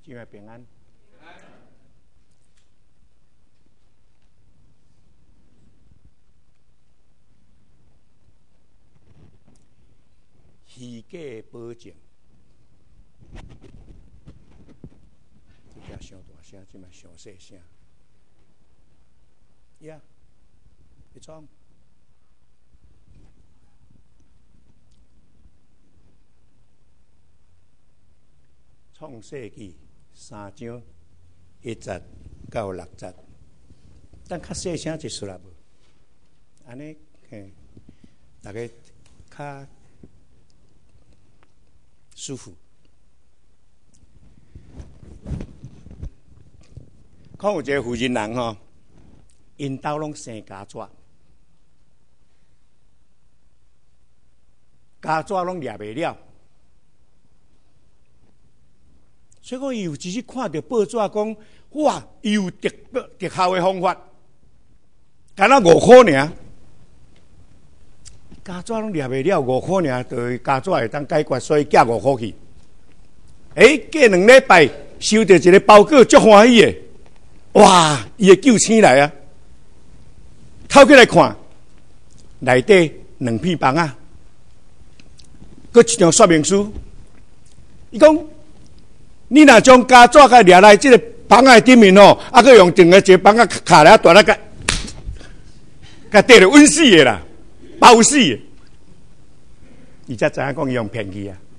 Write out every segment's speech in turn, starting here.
今晚平安。虚假保证，这条上大声，这嘛上细声。呀，一创。创世纪3章1节到6节，但较细声就出来无？安尼，大家较舒服。看有一个妇人人吼，因兜拢生家纸，家纸拢掠袂了。所以讲，伊有只是看到报纸讲，哇，伊有特效的方法，干那5块尔，家纸拢掠袂了5块尔，就家纸会当解决，所以寄5块去。过2礼拜收到一个包裹，足欢喜的，哇，伊会救星来啊！透起来看，内底2片房啊，搁一张说明书，伊讲。你若将家纸甲掠来，即个房仔顶面吼，啊，佮用整个一个房仔卡来大来甲缀了稳死的啦，包死的，伊才知影讲伊用骗去啊。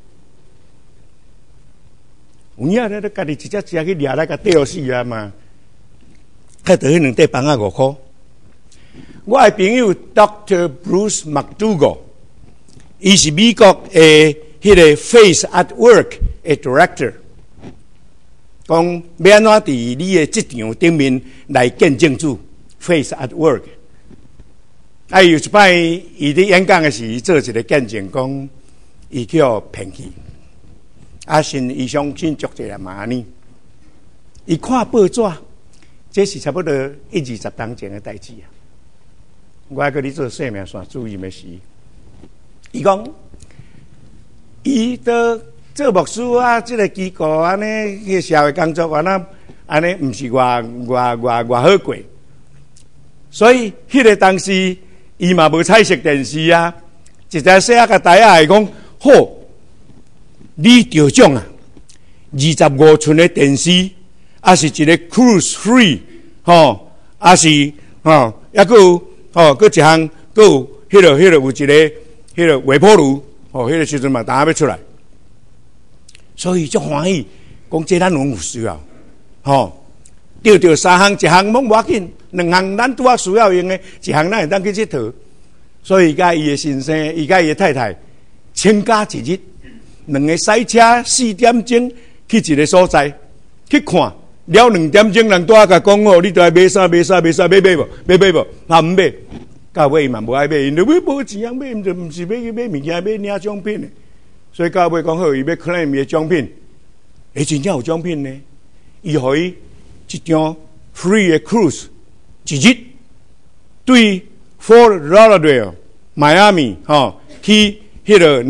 有影咧，家己一只去掠来甲缀了死啊嘛，较得迄2块房仔5块。我的朋友 Dr. Bruce McDougall， 伊是美国的迄个 Faith at Work 的 Director。讲要安怎伫你的职场顶面来见证主 ，Faith at Work。有一摆，伊伫演讲的时，伊做一个见证，讲伊叫骗去，伊相信足者嘛安尼。伊看报纸，这是差不多1-20当前的代志啊。我还跟你做生命线注意的时，伊讲，伊的。做牧师啊，这个机构安尼，迄个社会工作安尼，唔是外好过。所以迄个当时，伊嘛无彩色电视啊，一只细个台仔会讲，好，你着奖啊，25寸的电视，啊是一个 cruise free， 吼，啊是吼，抑佫有吼，佫一项佫有迄个有一个迄个微波炉，吼，迄个时阵嘛，当要出来。所以足欢喜，讲这咱拢有需要，吼，钓3项，一项冇要紧，2项咱拄啊需要用的，一项咱会当去佚佗。所以甲伊的先生，伊甲伊的太太，请假一日，2个赛车4点钟去一个所在去看，了2点钟，人拄啊甲讲哦，你都爱买啥，买无？啊唔买，到尾嘛无爱买，因为无钱啊买，就唔是买去买物件，买领奖品的。所以到尾讲好，伊要 claim 伊的奖品，真正有奖品呢。伊互伊一张 free 的 cruise， 一日对 Fort Lauderdale、Miami 吼去迄个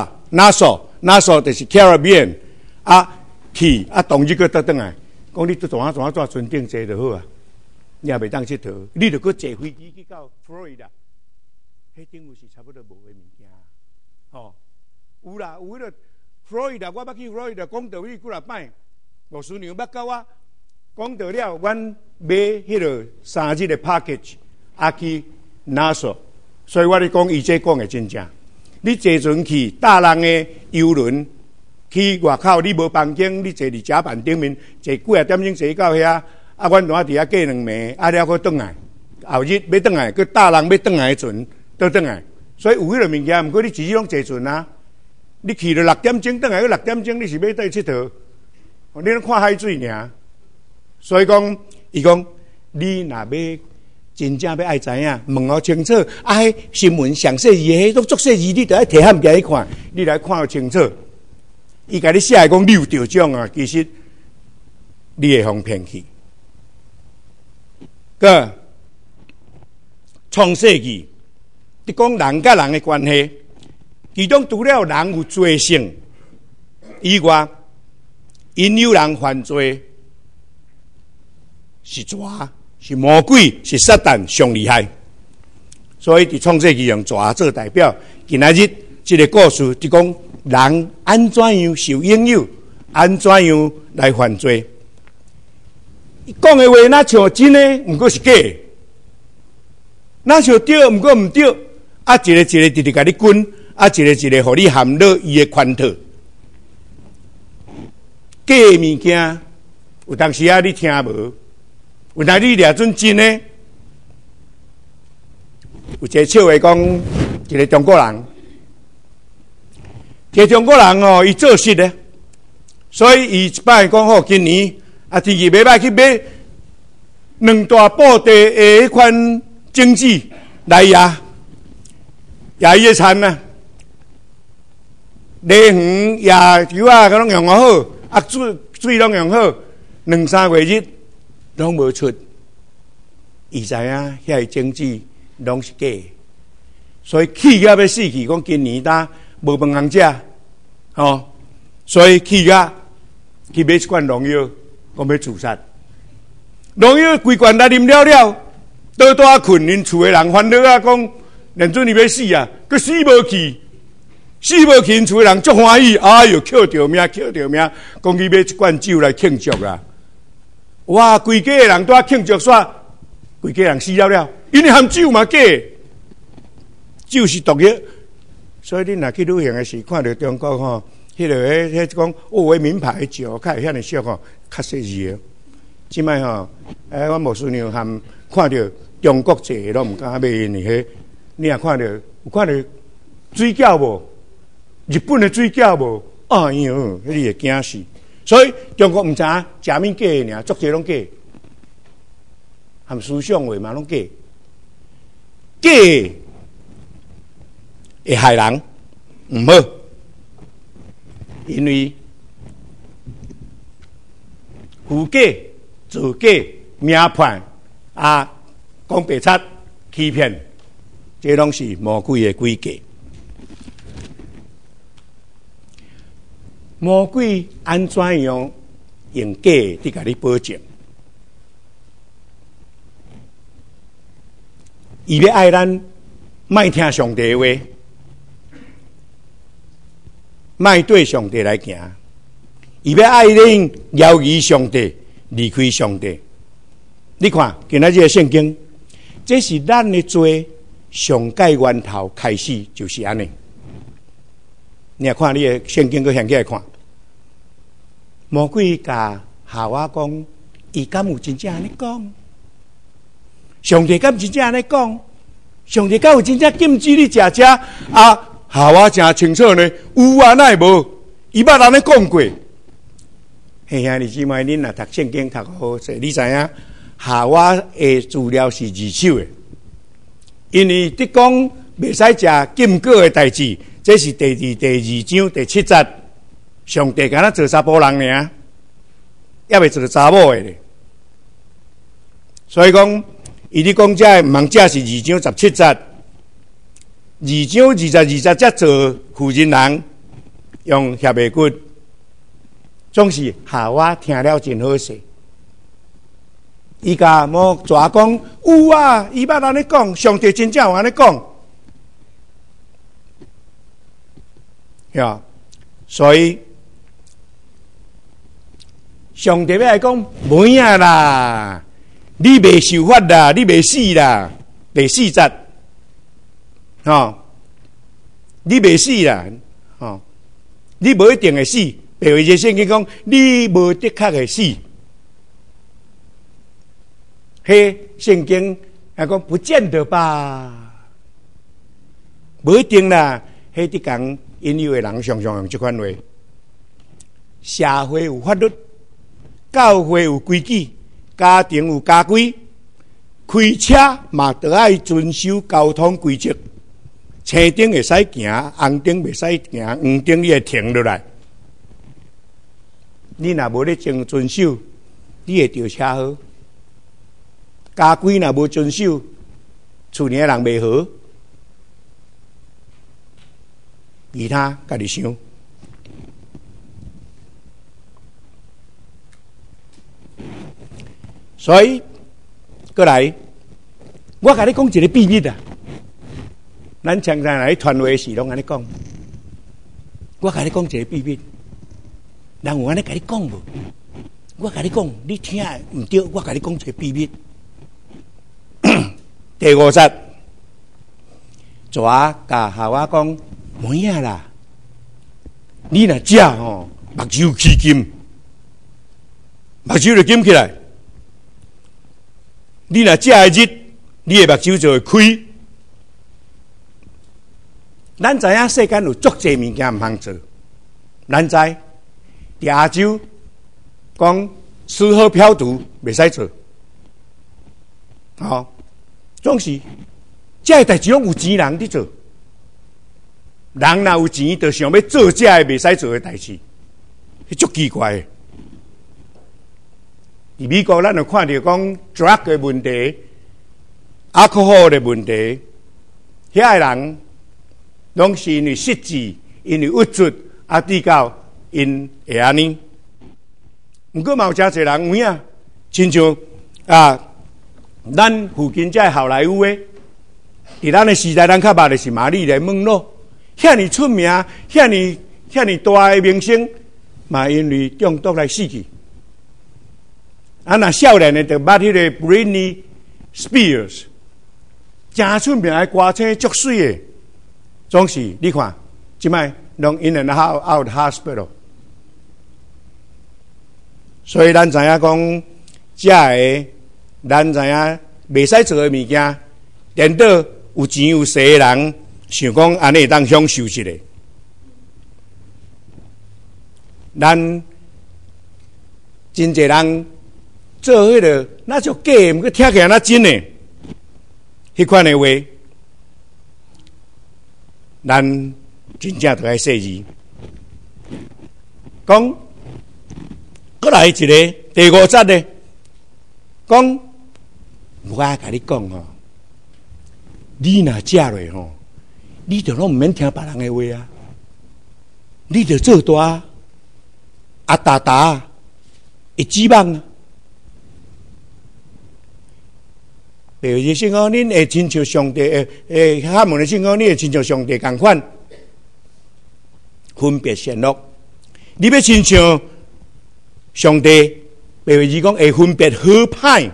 NASA 就是 Caribbean 啊去啊，同日个倒转来，讲你怎船顶坐就好啊，你也袂当佚佗，你着搁坐飞机去到 Florida， 迄顶有是差不多无的物件，吼。有啦，有迄个 Florida， 我捌去 Florida， 讲道理几若摆，牧师娘捌甲我讲到了，阮买迄个3日的 package， 啊去 NASA， 所以我咧讲，伊这讲的真正。你坐船去大人的游轮，去外口你无房间，你坐伫甲板顶面，坐几啊点钟坐到遐，啊，阮单伫遐过2暝，啊了佫转来，后日要转来，佫大人要转来的船倒转来，所以有迄个物件，毋过你自己拢坐船啊。你去了6点钟，转来个6点钟，你是要倒佚佗？你拢看海水尔。所以讲，伊讲你若要真正要爱知影，问好清楚。啊，迄新闻详细字，迄都足细字，你着爱摕汉家去看，你来看清楚。伊甲你写讲你有得奖啊，其实你会互骗去。个创世纪，你讲人甲人的关系。其中除了人有罪性以外， 引诱人犯罪是蛇，是魔鬼，是撒旦上厉害。所以伫创世纪用蛇做代表。今仔日这个故事就讲人安怎样受引诱，安怎样来犯罪。讲的话那像真的，毋过是假的；那像对，毋过毋对。啊，一个一个直直甲你滚，啊，一个一个互你含落伊的圈套。假的物件，有当时啊，你听无；有当你掠准真的。有一个笑话讲，一个中国人，一个中国人哦，伊做事咧，所以伊一摆讲好，今年啊天气袂歹，去买两大布袋的迄款蒸纸来压伊的田啊，犁园压油啊，拢用好，啊水拢用好，2-3个月拢无出，伊知影遐蒸纸拢是假的，所以气甲要死去，讲今年呾无饭通食，所以气甲去买一罐农药，讲要自杀。农药规罐来啉了，倒倒困，因厝的人烦恼啊，讲连准你要死啊，佮死无去，因厝的人足欢喜，哎哟，捡着命，讲去买一罐酒来庆祝啦。哇，规家的人都庆祝煞，规家人死了，因为含酒嘛假，酒是毒药，所以你若去旅行的时，看到中国吼，迄讲迄名牌酒，较会遐尼俗吼，较细致。即摆吼，我无孙娘含看到中国籍拢毋敢买因迄。你若看到有看到水饺无？日本的水饺无？哎哟，你会惊死。所以中国毋知影食物假的尔，足侪拢假，含思想话嘛拢假，假会害人，毋好，因为虚假、造假、名判啊，讲白贼、欺骗。这拢是魔鬼的诡计。魔鬼安怎样用假伫甲你保证？伊要爱咱，莫听上帝的话，莫对上帝来行。伊要爱恁摇移上帝，离开上帝。你看，今仔日的圣经，这是咱的罪。上界源头开始就是安尼。你也看你的圣经，佮现起来看，魔鬼甲夏娃讲，伊敢有真正安尼讲？上帝敢真正安尼讲？上帝敢有真正禁止你食啊？夏娃真清楚呢，有啊，哪会无？伊捌安尼讲过。嘿兄弟姊妹，恁若读圣经读好势，你知影夏娃的资料是二手的。因为你讲袂使食禁果的代志，这是第二章第7节，上帝敢若做查甫人尔，也未做查某的咧。所以讲，伊咧讲这毋通食是2章17节，2章22节才做妇人人用协的骨，总是夏娃听了真好势。伊甲某蛇讲有啊，伊捌安尼讲，上帝真正有安尼讲，呀，所以上帝要来讲无影啦，你未受罚啦，你未死啦，第4节，你未死啦，你无一定会死，白话节圣经讲你无的确会死。嘿，圣经还讲不见得吧，无一定啦。嘿，伫讲引诱的人常常用这款话。社会有法律，教会有规矩，家庭有家规，开车嘛都要遵守交通规则。青灯会使行，红灯袂使行，黄灯你会停落来。你若无咧遵守，你会掉车祸。家规若无遵守，厝里的人袂好，其他家己想。 所以，过来，我甲你讲一个秘密啊！咱常常来传话时，拢安尼讲。我甲你讲一个秘密，人有安尼甲你讲无？我甲你讲，你听唔对，我甲你讲一个秘密。第五节，蛇甲夏娃讲：妹啊啦，你若食吼，目睭起金，目睭就金起来。你若食的日，你的目睭就会开。咱知影世间有足侪物件毋通做，咱知亚洲讲吃喝嫖赌袂使做，好，总是这个代志拢有钱人伫做。人若有钱，就想要做这个袂使做的代志，迄足奇怪的。伫美国，咱就看到讲 drug 的问题、alcohol 的问题，遐个人拢是因为失志，因为物质啊，比较因会安尼。毋过嘛有诚侪人有影，亲像咱附近这好莱坞的，伫咱的时代，咱较捌的是玛丽莲梦露，遐尼出名、遐尼大的明星，嘛因为中毒来死去。那少年的就捌迄个 Britney Spears， 真出名的歌星，足水的，总是你看，即摆拢 in and out hospital。所以咱知影讲，这个咱知影袂使做的物件，颠倒有钱有势的人想讲安尼当享受一下。咱真侪人做迄个，那就假，毋过听起来那真诶，迄款诶话，咱真正着爱细字。讲，过来一个第五节咧，讲，我甲你讲吼，你若食落吼，你着拢毋免听别人诶话啊，你着做大啊大大会指望啊。第二个信号，恁会亲像上帝他们的信号，你会亲像上帝同款，分别善恶。你要亲像上帝，白话字讲会分别好歹。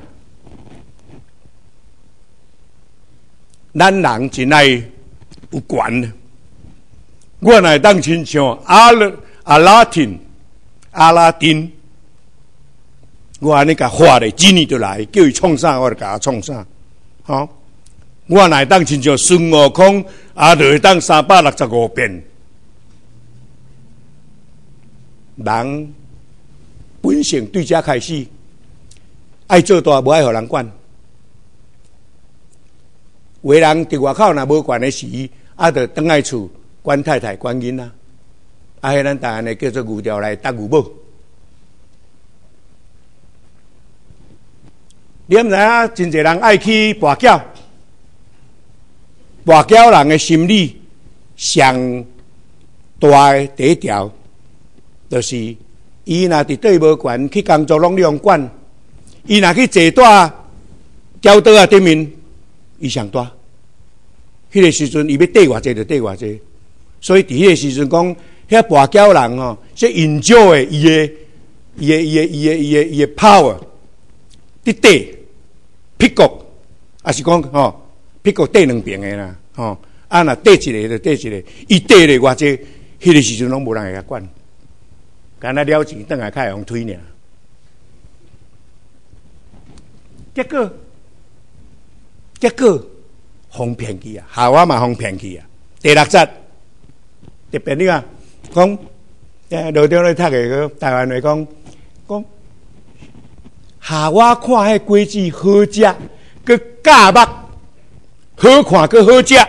咱人真爱有权，我乃当亲像阿拉丁，我安尼甲画咧，几年就来，叫伊创啥，我就甲他创啥。好，我乃当亲像孙悟空，就会当365遍。人本性对这开始，爱做大，无爱互人管。有的人伫外口若无管的时，就倒来厝管太太、管囡仔。迄咱台湾的叫做牛条来搭牛母。你毋知影，真侪人爱去跋筊，跋筊人的心理上大的第一条，就是伊若伫对无权去工作，拢你用管；伊若去坐大交桌啊顶面，伊上大。迄个时阵，伊要缀偌济就缀偌济。所以伫迄个时阵讲，遐跋筊人吼，说 enjoy 伊的 power， 伫缀。屁股，也是讲吼，屁股缀两边的啦，吼，若缀一个就缀一个，伊缀咧偌济，迄个时阵拢无人会甲管，干那了钱，转来开用推尔。结果，互骗去啊，夏娃嘛互骗去啊。第六节特别你看，讲，路中咧读个台湾话讲。夏娃看迄果子好食，佮假目好看，佮好食，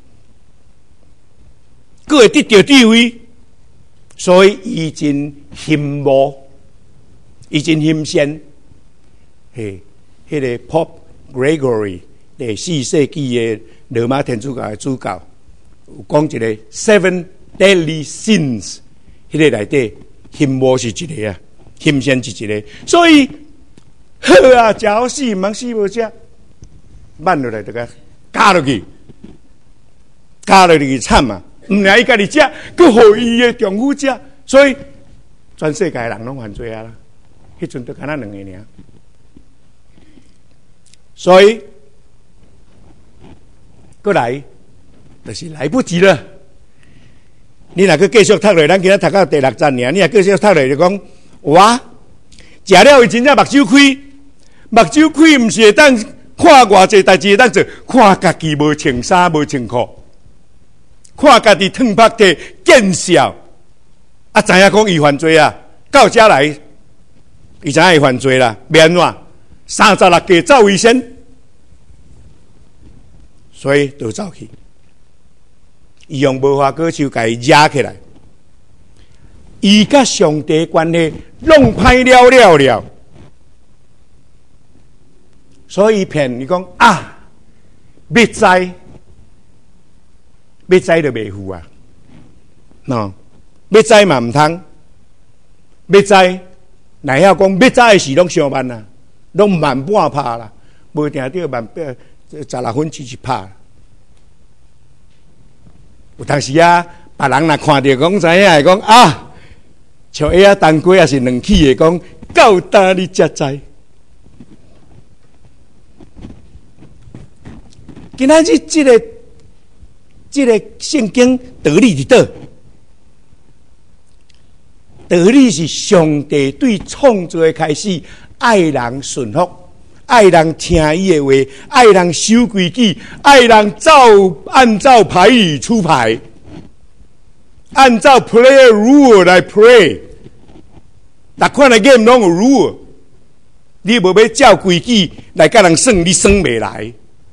佮会得到智慧，所以伊真羡慕，伊真欣赏。迄个 Pope Gregory 第4世纪的罗马天主教的主教，有讲一个 Seven Deadly Sins， 迄个内底羡慕是一个啊，欣赏是一个，所以。 好啊，食好死，毋通死无食，慢落来就甲加落去，惨啊！毋领伊家己食，佮互伊的丈夫食，所以全世界人拢犯罪啊啦！迄阵就敢若两个尔，所以过来就是来不及了。你若去继续读落，咱今仔读到第6章尔，你若继续读落就讲，哇，食了伊真正目睭开，目睭开毋是会当看偌济代志，会当做看家己无穿衫无穿裤，看家己脱拍地见笑，啊，知影讲伊犯罪啊，到遮来，伊知影伊犯罪啦，免怎36家走为先，所以就走去。伊用无花果树甲伊压起来，伊甲上帝关系弄歹了，所以骗你讲啊，要栽就袂赴啊，喏，要栽嘛毋通，要栽，乃晓讲要栽的时拢上慢啦，拢慢半拍啦，无定到慢16分之1拍。有当时啊，别人若看到讲知影会讲啊，像遐啊当归也是两起的，讲到呾你才知。今仔日这个圣经道理伫倒？道理是上帝对创造的开始，爱人顺服。爱人听伊的话，爱人守规矩，爱人按照牌理出牌，按照 player rule 来 play。逐款的 game 拢有 rule， 你无要照规矩来甲人算，你算袂来。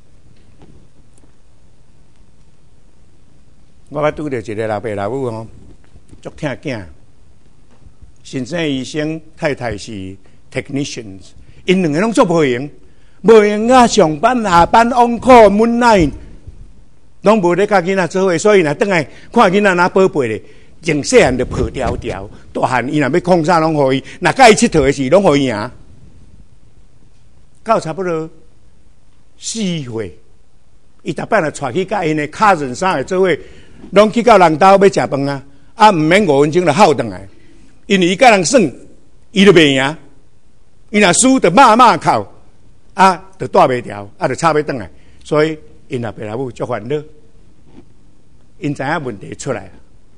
我捌拄着一个老爸老母吼，足疼囝，先生医生，太太是 technicians。因两个拢做无闲啊！上班下班 on call moonlight， 拢无咧甲囡仔做伙，所以若转来看囡仔若宝贝咧，从细汉就抱条条，大汉伊若要控啥拢互伊，若甲伊佚佗的时拢互伊赢。到差不多4岁，伊逐摆就带去甲因的cousin啥的做伙，拢去到人兜要食饭啊！啊，毋免5分钟就耗转来，因为伊甲人算，伊就袂赢。伊若输就骂哭，啊，就带袂调，啊，就插要转来，所以因阿爸阿母足烦恼，因知影问题出来了。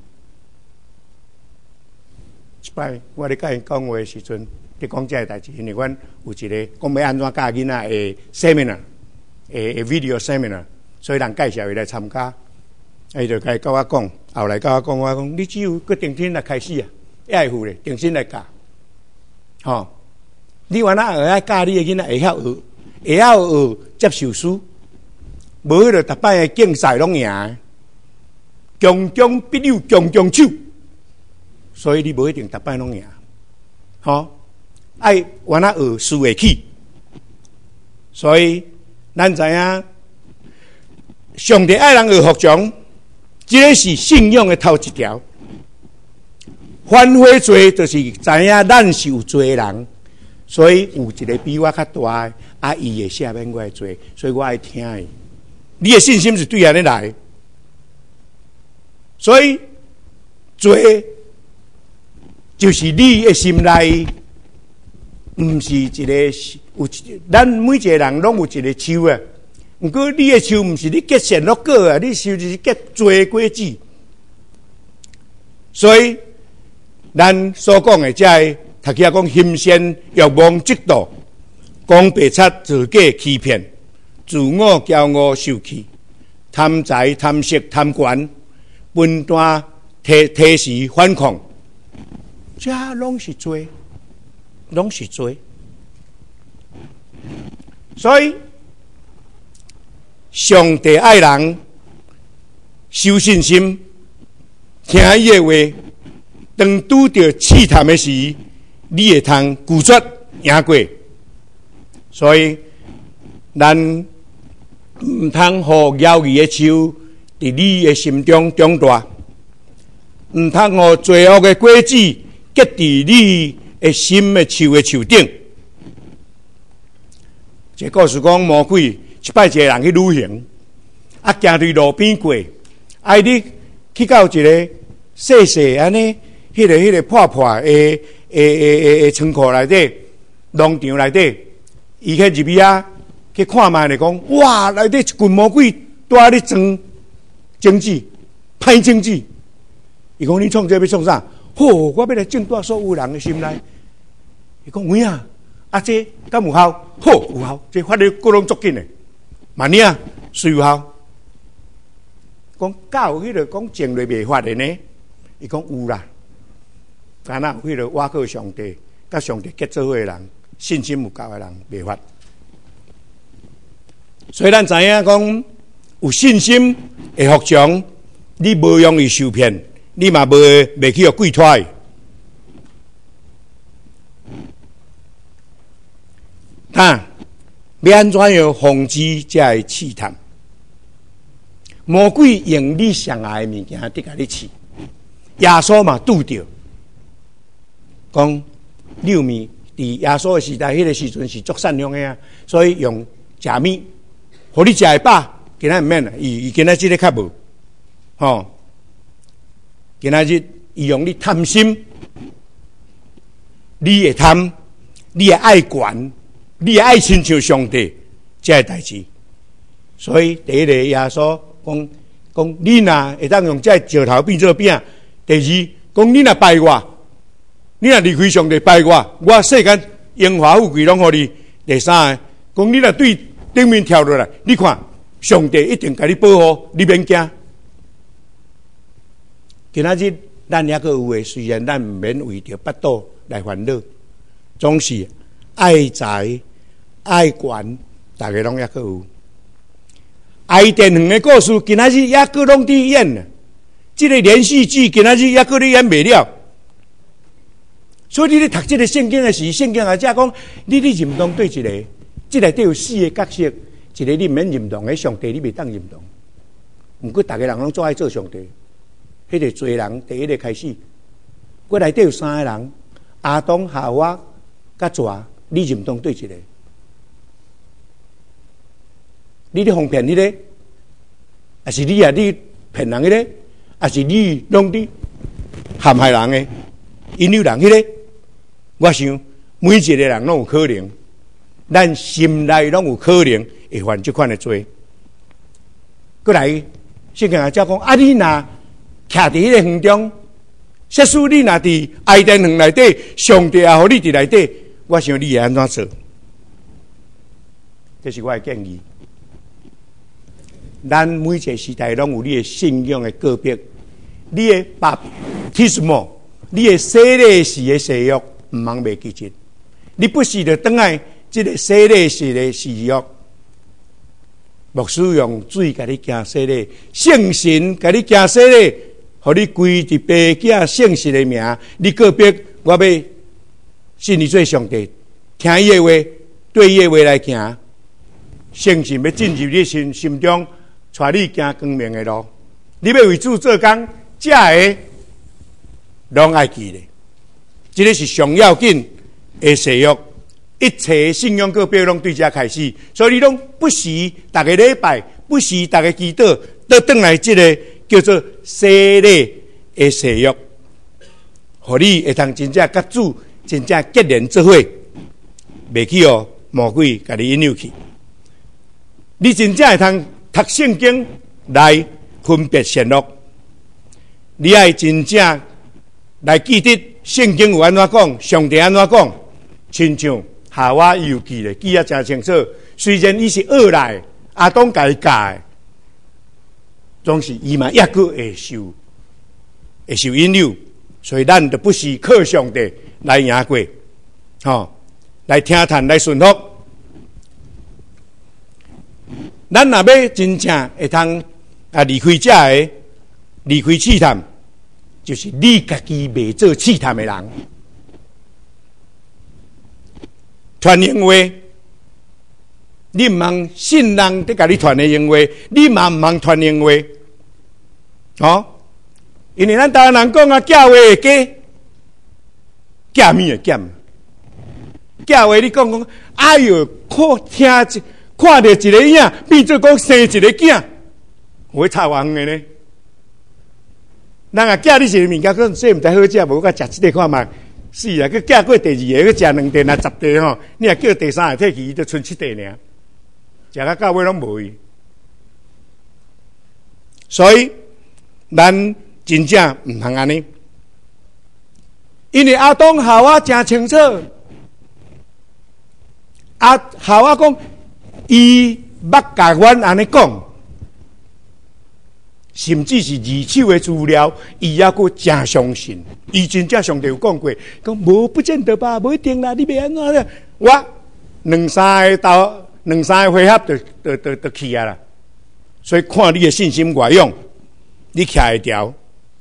一摆我咧甲因讲话的时阵，咧讲这个代志，因为阮有一个讲要安怎教囡仔的 seminar， video seminar， 所以人介绍伊来参加，伊就甲我讲，后来甲我讲，我讲你只有个定心来开始啊，爱护咧，定心来教，吼。你原来学教你的囡仔会晓学，会晓学接受书，无迄个逐摆的竞赛拢赢，强强必有强强手，所以你无一定逐摆拢赢。好，爱原来学输会起，所以咱知影，上帝爱人学服从，这个是信仰的头一条。反悔罪就是知影咱是有罪的人。所以有一个比我较大的，啊，伊会赦免我的罪，所以我爱听伊。你的信心是对安尼来，所以罪就是你的心内，毋是一个有。咱每一个人拢有一个树啊，不过你的树毋是你结善恶果啊，你树就是结罪果子。所以咱所讲的这个。读起来讲心善、欲望、嫉妒、讲白贼、自假、欺骗、自我、骄傲、受气、贪财、贪色、贪权、分担、提示、反抗，这拢是罪，拢是罪。所以，上帝爱人守信心，听伊的话，当拄着试探的时，你会通拒绝赢过，所以咱唔通互妖异的树伫你的心中长大，唔通互罪恶的果子结伫你的心的树顶。 这故事讲魔鬼一摆一个人去旅行，啊，行对路边过，啊，你去到一个细细安尼，迄个破破的仓库内底，农场内底，伊去入去啊，去看卖咧讲，哇，内底一群魔鬼在咧装经济，歹经济。伊讲你创这要创啥？好，我要来挣大所有人的心内。伊讲有影，啊这敢有效？好有效，这法律各拢足紧的。万呢啊，是有效。讲教有迄个讲正律未法的呢？伊讲有啦。敢若有迄个挖靠上帝，甲上帝结做伙的人，信心有够的人未法。所以咱知影讲有信心会服从，你无容易受骗，你嘛袂去互鬼拖。要安怎样防止这个试探？魔鬼用你上爱的物件，得甲你试。耶稣嘛拄着，讲六米伫耶稣的时代，迄个时阵是足善良的啊，所以用食米，互你食会饱，今仔毋免啦，伊今仔日个较无，吼，今仔日伊用你贪心，你会贪，你会爱权。你爱亲像上帝这个代志，所以第一个耶稣讲你若会当用这石头变做饼；第二讲你若拜我，你若离开上帝拜我世间荣华富贵拢互你；第三个讲你若对顶面跳落来，你看上帝一定甲你保护，你免惊。今仔日咱还阁有诶，虽然咱毋免为着巴肚来烦恼，总是爱财。爱权，大家拢还阁有。爱电园的故事，今仔日还阁拢伫演呢。这个连续剧，今仔日还阁咧演未了。所以你咧读这个圣经的时，圣经也只讲，你认同对一个，这内底有四个角色，一个你毋免认同的上帝，你袂当认同。毋过，大家人拢做爱做上帝，迄个罪人第一个开始，我内底有三个人，亚当、夏娃、甲蛇，你认同对一个。你咧哄骗迄个，还是你骗人迄个，还是你拢伫陷害人的、引诱人迄个？我想每一个人拢有可能，咱心内拢有可能会犯这款的罪。过来，圣经也照讲，啊，你若徛伫迄个园中，假使你若伫爱甸园内底，上帝也互你伫内底，我想你会安怎做？这是我的建议。咱每一个时代拢有你的信仰的个别，你的baptism，你的洗礼时的誓约，毋通袂记进。你不是着等来这个洗礼时的誓约，牧师用水甲你行洗礼，圣神甲你行洗礼，互你归伫爸囝圣神的名，你个别我要信你做上帝，听伊的话，对伊的话来行，圣神要进入你心中。带你行光明的路，你要为主做工，这个拢爱记咧。这个是上要紧的誓约，一切信仰个别拢对这开始，所以你拢不时逐个礼拜，不时逐个祈祷，倒转来这个叫做洗礼的誓约，互你会通真正甲主真正结连做伙，袂去哦魔鬼甲你引诱去，你真正会通。读圣经来分别善恶，你爱真正来记得圣经有安怎讲，上帝安怎讲，亲像夏娃伊有记咧，记啊真清楚。虽然伊是恶来，亚当家教，总是伊嘛抑阁会受引诱，所以咱就不是靠上帝来赢过，吼，来听谈来顺服。咱若要真正会通离开这个离开试探，就是你家己未做试探的人。传言话，你唔通信人在甲你传的言话，你嘛唔通传言话，哦，因为咱台湾人讲啊，假话会假，假面会假。 假话你讲，哎哟，看到一个影，变做讲生一个囝，会差远的呢。人啊，寄你一个物件，讲说唔知好食，无甲食这个看嘛。是啊，佮寄过第二个，佮食2地啊10地吼，你若叫第3个退去，就剩7地尔，食到尾拢无去。所以，咱真正唔通安尼，因为阿东夏娃真清楚，夏娃讲，伊捌甲阮安尼讲。甚至是二手的资料，伊也佫真相信。伊真正上帝有讲过，讲无不见得吧，无一定啦，你别安怎啦。我2、3个回合就去啊啦。所以看你的信心外用，你徛会条。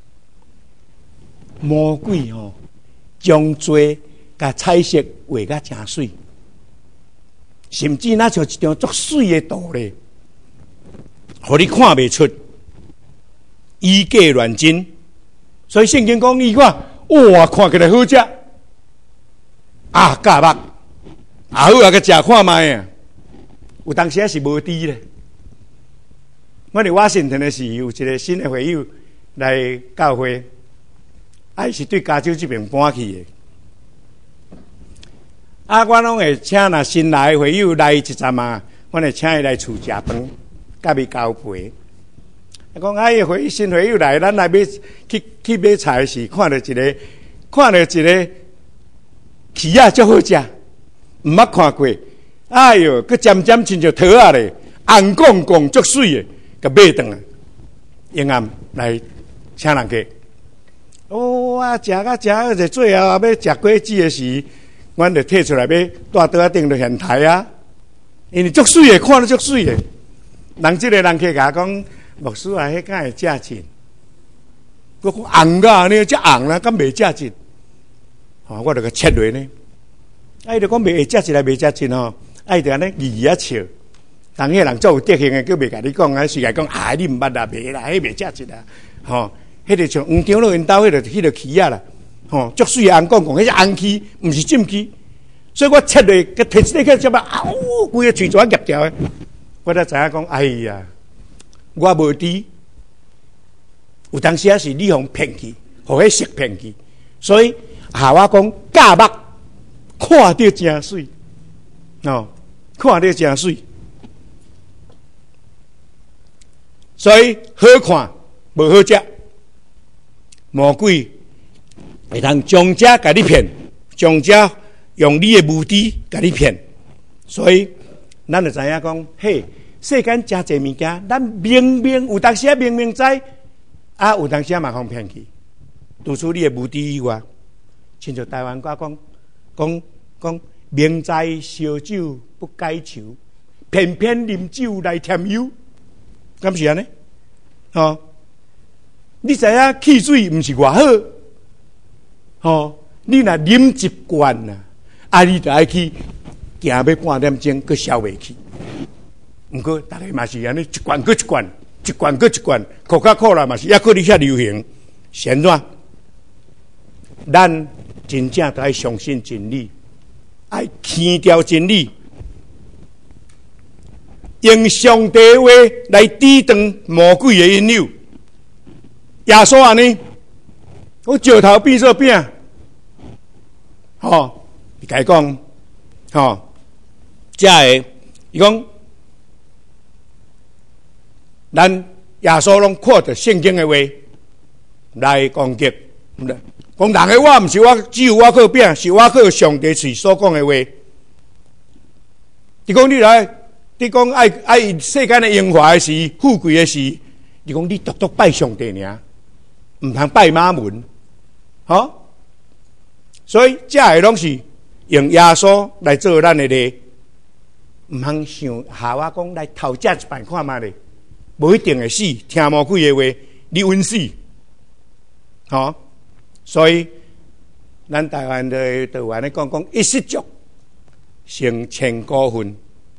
魔鬼吼，将罪甲彩色画甲真水，甚至那像一张足水的图咧，互你看袂出。以假乱真，所以圣经讲伊看，哇，看起来好食，啊，假肉，好啊，个食看卖啊。有当时也是无知咧。我伫华盛顿的时，有一个新的会友来教会，是对加州这边搬去的。我拢会请那新来的会友来一站啊，我会请伊来厝食饭，甲伊交陪。讲回新会友来，咱来买去买菜时，看到一个鱼啊，足好食，毋捌看过。哎哟，佮渐渐亲像桃啊咧，红光光足水的，佮买转来，永暗来请人客。食甲食，最后要食果子的时，阮就摕出来要带倒顶就现台啊，因为足水的，看得足水的。人这个人客甲讲。牧师啊，迄敢会食钱？我讲红噶，安尼只红啦，敢袂食钱？我就甲切落呢。伊就讲袂会食钱来袂食钱吼，伊就安尼语啊笑。当迄人做有德行的，佫袂甲你讲，是甲讲你毋捌啦，袂啦，迄袂食钱啦。吼，迄个像黄长老因兜迄个鱼啊啦，吼，足水红光光，迄只红鱼，毋是浸鱼。所以我切落，佮摕一个去，怎啊？规个喙爪夹掉的，我才知影讲，哎呀！我无知，有当时也是你互骗去，互迄色骗去，所以夏娃讲假目看着真水，看着真水，所以好看无好食，魔鬼会通将这甲你骗，将这用你的无知甲你骗，所以咱就知影讲，嘿。世间真侪物件，咱明明有当时明明知，有当时嘛互骗去。除除你的无知以外，亲像台湾话讲，明知烧酒不解愁，偏偏啉酒来添油，敢是安尼？你知影汽水毋是偌好，你若啉一罐啊，你就爱去行要半点钟，佮消袂去。毋过，大家嘛是安尼，一罐搁一罐，一罐搁一罐，可卡可乐嘛是，抑搁你遐流行，是安怎？咱真正都爱相信真理，爱强调真理，用上帝话来抵挡魔鬼的引诱。耶稣安尼，我石头变做饼，伊甲伊讲，这个伊讲。咱耶稣拢看着圣经的话来攻击，讲人的话毋是我，只有我靠饼，是我靠上帝嘴所讲的话。你讲你讲爱世间的荣华的事、富贵的事，你讲你独独拜上帝尔，毋通拜马门，所以这个拢是用耶稣来做咱的例，毋通想夏娃讲来偷食一摆看嘛咧。无一定会死，听魔鬼的话，你稳死，所以咱台湾的台湾咧讲一失足成千古恨。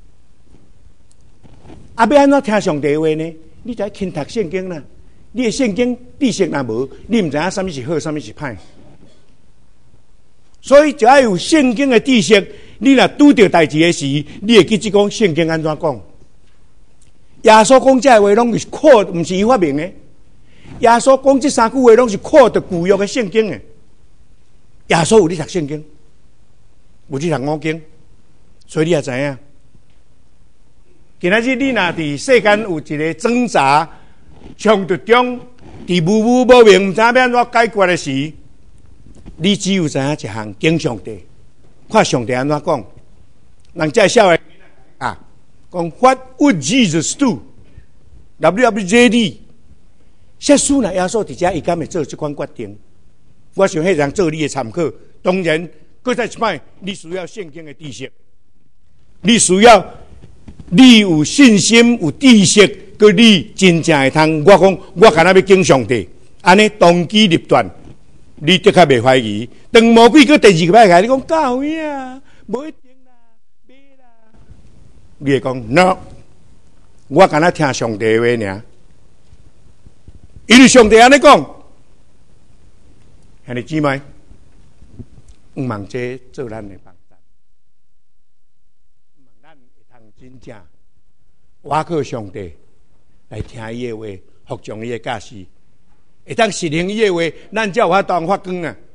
要安怎听上帝话呢？你就要勤读圣经啦。你的圣经知识若无，你毋知影什么是好，什么是歹。所以就要有圣经的知识， 你若拄到代志的时，你会记住讲圣经安怎讲？耶稣讲这话拢是靠，毋是伊发明的。耶稣讲这三句话拢是靠着旧约的圣经的。耶稣有咧读圣经，有咧读五经，所以你也知影。今仔日你若伫世间有一个挣扎、冲突中，伫无无明、毋知影要安怎解决的时，你只有知影一项敬上帝，看上帝安怎讲。人在笑的啊，讲 What would Jesus do？WWJD， 耶稣若耶稣伫遮，伊敢会做这款决定？我想迄人做你的参考。当然，搁再一摆，你需要圣经的知识，你需要你有信心、有知识，搁你真正会通。我讲，我敢若要敬上帝，安尼当机立断，你的确袂怀疑。当魔鬼搁第二个摆来，你讲教会啊，无一定啦，买啦，你会讲 no， 我敢若听上帝的话尔，因为上帝安尼讲。兄弟姊妹，毋茫这做咱的帮助，毋茫咱会通真正倚靠上帝来听伊的话，服从伊的教示，会当实行伊的话，咱才有法当发光啊！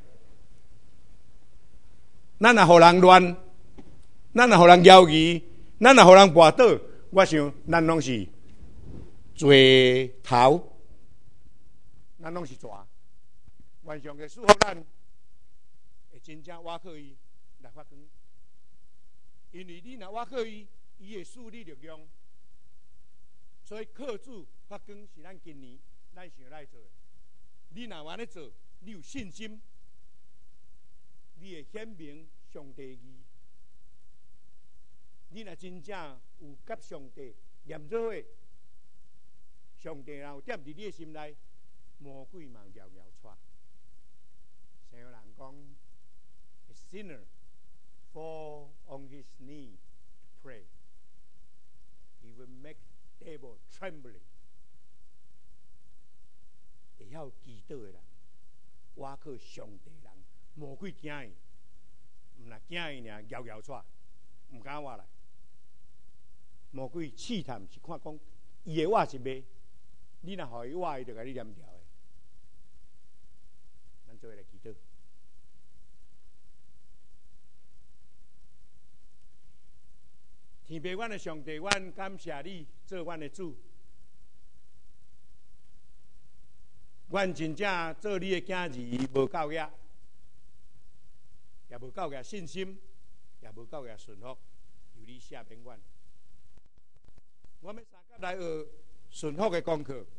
咱若互人乱，咱若互人妖异，咱若互人跋倒，我想咱拢是罪头，咱拢是蛇。愿上帝祝福咱，会真正倚靠伊来发光。因为你若倚靠伊，伊会赐你力量。所以靠主发光是咱今年咱想来做的。你若安尼做，你有信心，你会显明上帝义。你若真正有甲上帝念做伙，上帝若有踮伫你的心内，魔鬼嘛遥遥窜。像有人讲 ，A sinner fall on his knee to pray, he will make devil trembling。会晓祈祷的人，倚靠上帝的人，魔鬼惊伊，毋若惊伊尔遥遥窜，毋敢活来。魔鬼试探是看讲，伊的活是袂，你若互伊活，伊就甲你念掉的。咱做来祈祷。天父，阮的上帝，阮感谢你做阮的主。阮真正做你的囝儿，无够业，也无够业信心，也无够业顺服，由你赦免阮。我们三甲来学顺服的功课，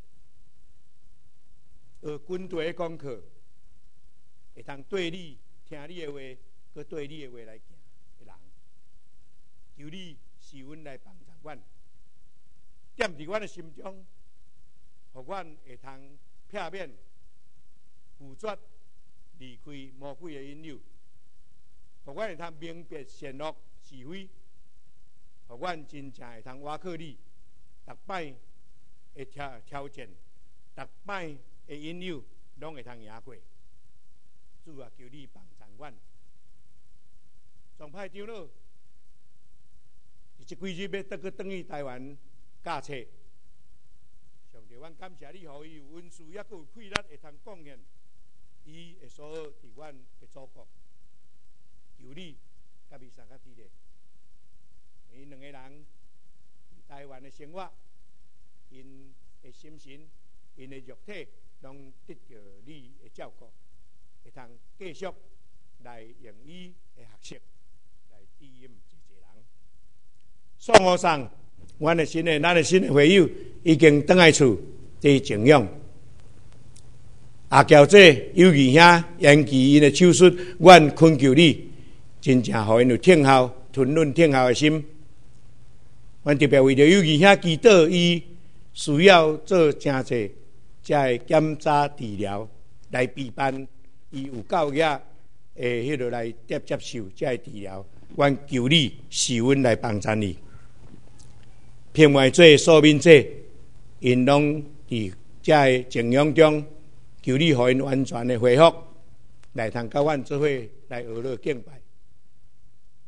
学军队的功课，会通对你听你的话，佮对你的话来行的人，求你赐阮来帮助阮，踮伫阮的心中，互阮会通避免拒绝离开魔鬼的引诱，互阮会通明辨善恶是非，互阮真正会通倚靠你。逐摆的挑战，逐摆的引诱，拢会通赢过。主啊，求你帮助阮。总派长老，这几日要倒去台湾教册。上帝，阮感谢你，予伊有温书，也阁有气力，会通贡献伊的所学伫阮的祖国。求你，甲伊三甲体咧，因两个人。台湾的生活，因的心神、因的肉体，拢得到你的照顾，会通继续来用伊的学习来指引一人。送互上，咱的新的会友已经倒来厝伫静养。阿娇姐、友谊兄延期因的手术，阮恳求你，真正互因有听候、吞忍听候的心。阮特别为着友谊兄祈祷，伊需要做真侪才会检查治疗来陪伴伊有够业诶，迄落来接受才会治疗。阮求你赐阮来帮助你。片外做所面者，因拢伫这个静养中，求你互因完全的恢复，来通甲阮做伙来学乐敬拜。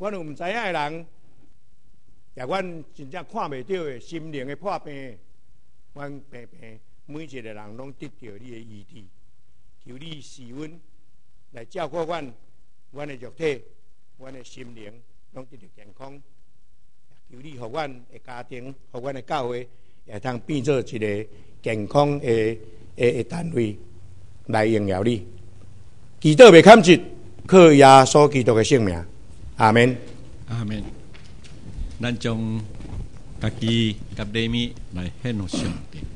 阮有毋知影的人，也阮真正看袂到的心灵的破病，阮平平每一个人拢得到你的医治，求你赐阮来照顾阮的肉体、阮的心灵，拢得到健康。求你，互阮的家庭、互阮的教会，也通变做一个健康的单位来荣耀你。祈祷袂堪折，靠耶稣基督的圣名，阿门。 阿门。咱将家己甲礼物来献给上帝。